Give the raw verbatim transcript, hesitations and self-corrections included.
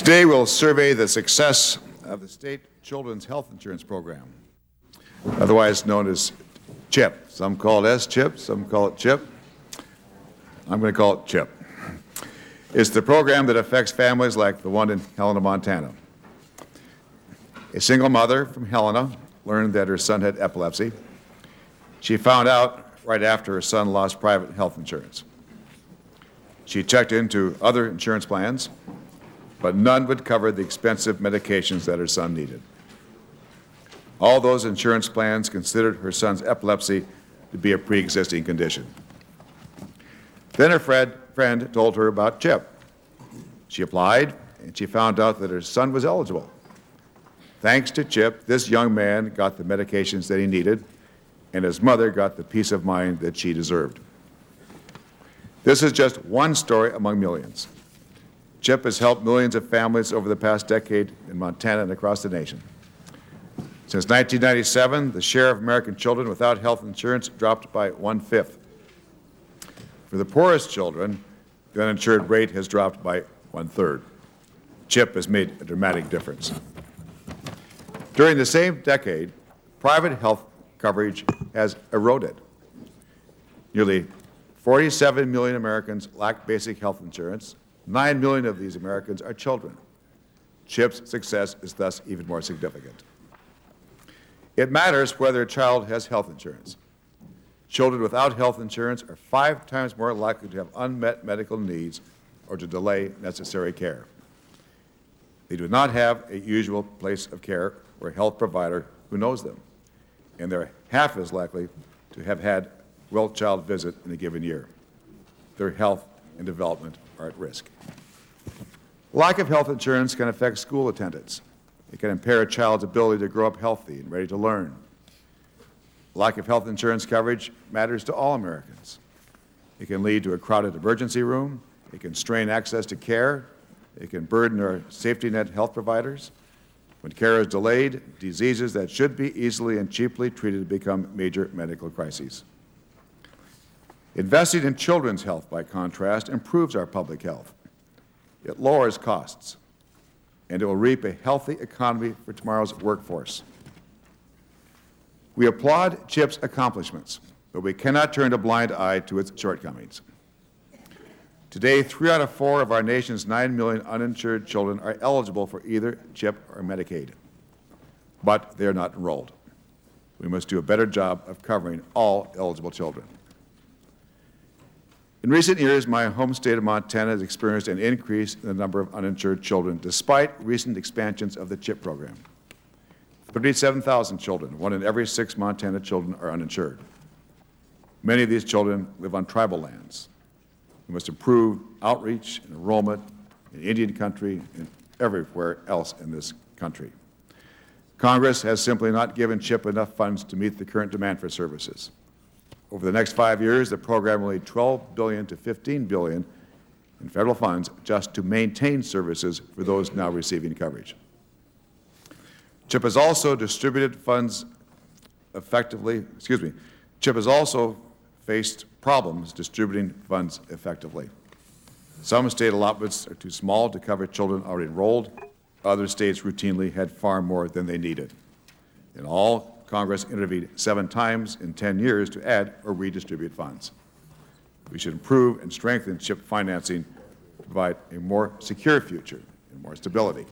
Today we'll survey the success of the state children's health insurance program, otherwise known as CHIP. Some call it S-CHIP, some call it CHIP. I'm going to call it CHIP. It's the program that affects families like the one in Helena, Montana. A single mother from Helena learned that her son had epilepsy. She found out right after her son lost private health insurance. She checked into other insurance plans, but none would cover the expensive medications that her son needed. All those insurance plans considered her son's epilepsy to be a pre-existing condition. Then her friend, friend told her about CHIP. She applied, and she found out that her son was eligible. Thanks to CHIP, this young man got the medications that he needed, and his mother got the peace of mind that she deserved. This is just one story among millions. CHIP has helped millions of families over the past decade in Montana and across the nation. Since nineteen ninety-seven, the share of American children without health insurance dropped by one-fifth. For the poorest children, the uninsured rate has dropped by one-third. CHIP has made a dramatic difference. During the same decade, private health coverage has eroded. Nearly forty-seven million Americans lack basic health insurance. Nine million of these Americans are children. CHIP's success is thus even more significant. It matters whether a child has health insurance. Children without health insurance are five times more likely to have unmet medical needs or to delay necessary care. They do not have a usual place of care or a health provider who knows them, and they're half as likely to have had a well-child visit in a given year. Their health and development are at risk. Lack of health insurance can affect school attendance. It can impair a child's ability to grow up healthy and ready to learn. Lack of health insurance coverage matters to all Americans. It can lead to a crowded emergency room. It can strain access to care. It can burden our safety net health providers. When care is delayed, diseases that should be easily and cheaply treated become major medical crises. Investing in children's health, by contrast, improves our public health. It lowers costs, and it will reap a healthy economy for tomorrow's workforce. We applaud CHIP's accomplishments, but we cannot turn a blind eye to its shortcomings. Today, three out of four of our nation's nine million uninsured children are eligible for either CHIP or Medicaid, but they are not enrolled. We must do a better job of covering all eligible children. In recent years, my home state of Montana has experienced an increase in the number of uninsured children, despite recent expansions of the CHIP program. thirty-seven thousand children, one in every six Montana children, are uninsured. Many of these children live on tribal lands. We must improve outreach and enrollment in Indian country and everywhere else in this country. Congress has simply not given CHIP enough funds to meet the current demand for services. Over the next five years, the program will need twelve billion dollars to fifteen billion dollars in federal funds just to maintain services for those now receiving coverage. CHIP has also distributed funds effectively, excuse me, CHIP has also faced problems distributing funds effectively. Some state allotments are too small to cover children already enrolled. Other states routinely had far more than they needed. In all, Congress intervened seven times in ten years to add or redistribute funds. We should improve and strengthen CHIP financing to provide a more secure future and more stability.